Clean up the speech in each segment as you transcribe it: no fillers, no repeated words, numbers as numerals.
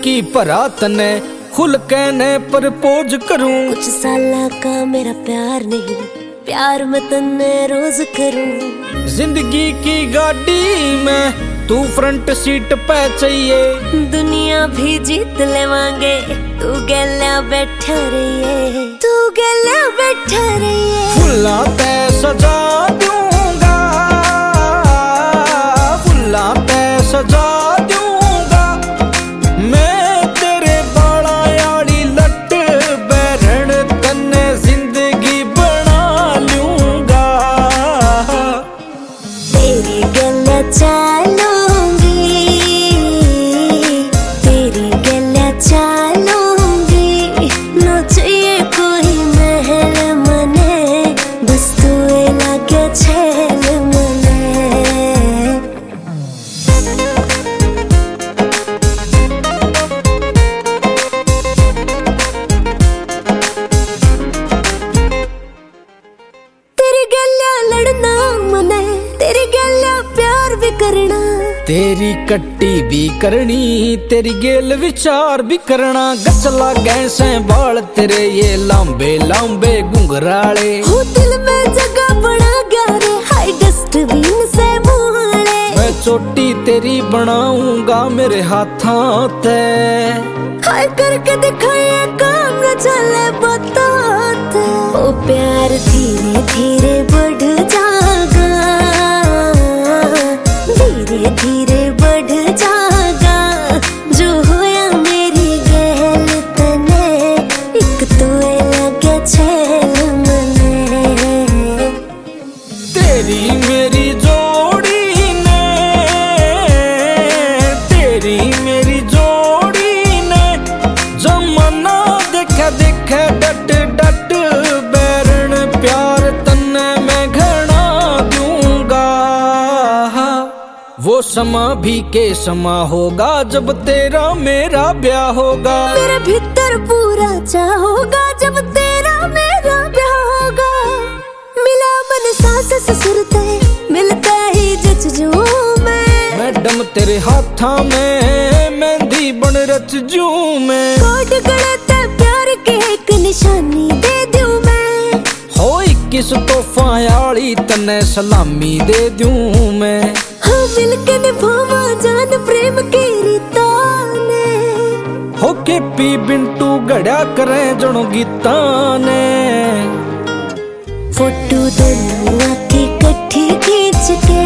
की भरा तने खुल कहने प्रपोज करूं। कुछ साला का मेरा प्यार नहीं, प्यार मैं तन्ने रोज करूं। जिंदगी की गाड़ी में तू फ्रंट सीट पे चाहिए, दुनिया भी जीत लेवांगे तू गैला बैठा रहिए, तू गैला बैठा रहिए। फुल्ला ते सजा दूंगा, फुल्ला ते सजा दूंगा, मैं तेरे बाला याड़ी लट बैरण तन्ने जिंदगी बना लूंगा। तेरी गैला चालूंगी, तेरी गैला चालूंगी, ना चाहिए कोई महल मने, बस तू लागे छेल मने। तेरी गैला लड़ना मने, तेरी गैला प्यार भी करना, तेरी कट्टी भी करनी, तेरी गेल विचार भी करना। गचला गैसे बाल तेरे ये लांबे लांबे घुंघराले, हो दिल में जगह बना गया रे, हाई डस्टबिन से मुहाले। मैं चोटी तेरी बनाऊंगा मेरे हाथों ते, हाय करके दिखाए काम न चले बताते। ओ प्यार धीरे धीरे बढ़ जागा, धीरे धीरे बढ़ जागा, जो होया मेरी गैल तने, एक तो लगे छेल मने। तेरी मेरी जोड़ी ने, तेरी मेरी जोड़ी ने, जमाना देखे देखे डट डट बैरण प्यार तन्ने मैं घना दूंगा। वो समा भी के समा होगा जब तेरा मेरा ब्याह होगा, मेरे भीतर पूरा चाहोगा जब तेरा मेरा ब्याह होगा। मिला मन सांस से सुरते, मिलता ही जचजू मैडम तेरे हाथा में मेहंदी बन रच जू मैं। कोड गलत प्यार के एक निशानी दे दूं मैं, हो 21 तोहफा आली तन्ने सलामी दे दूं मैं। हाँ मिलके निभावा जान प्रेम की रीता ने, हो के पी बिंटू गड़ा करे जनो गीता ने। फोटो दोनों आके कट्ठी खींच के,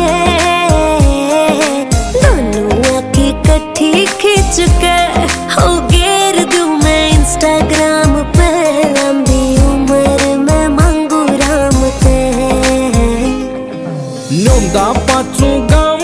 दोनों आके कट्ठी खींच के, हो गेर दूं मैं इंस्टाग्राम पे, लंबी उम्र में मांगू राम ते। नोंदा पाछू गाँव